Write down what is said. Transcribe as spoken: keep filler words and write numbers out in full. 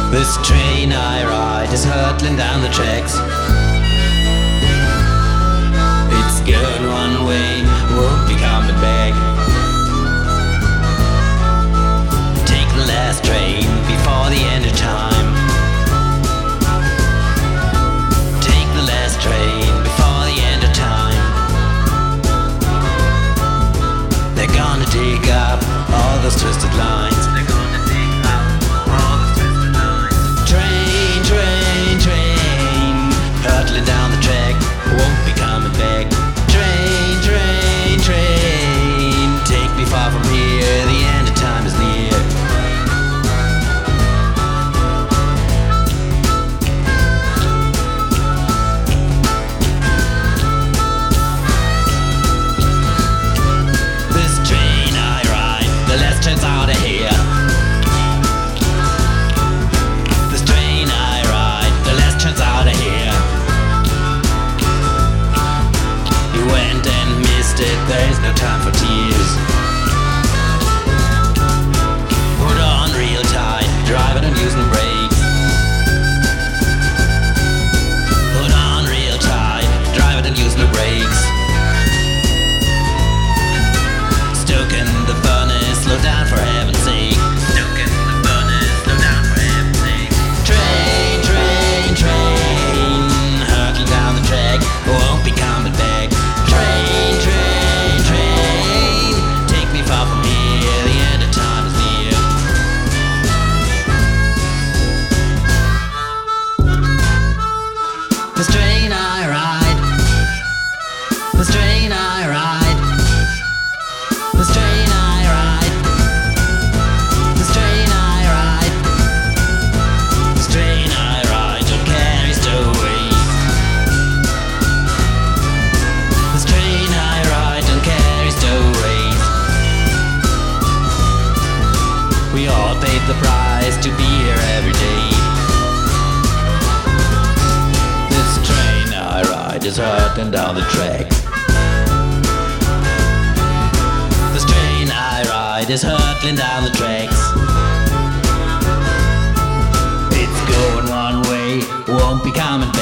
This train I ride is hurtling down the tracks. It's going one way, won't be coming back. Take the last train before the end of time. Take the last train before the end of time. They're gonna dig up all those twisted lines. They're gonna dig up all those twisted lines. Train, train, train, hurtling down the track, won't be coming back. Train, train, train, take me far from here, the end of time is near. This train I ride, the last train's out of here. This train I ride, the last train's out of here. You went and missed it, there's no time for tears. Put on real tight, drive it and use no brakes. Put on real tight, drive it and use no brakes. Stuck in the furnace, slow down for heaven's sake. Stuck in the furnace, slow down for heaven's sake. Train, train, train, hurtling down the track, won't be coming back. Train, train, train, take me far from here, the end of time is near. This train I ride, this train I ride, this train I ride, this train I ride, this train I ride don't carry stowaways. This train I ride don't carry stowaways. We all paid the price to be here every day. This train I ride is hurtling down the tracks. This train I ride is hurtling down the tracks. It's going one way, won't be coming back.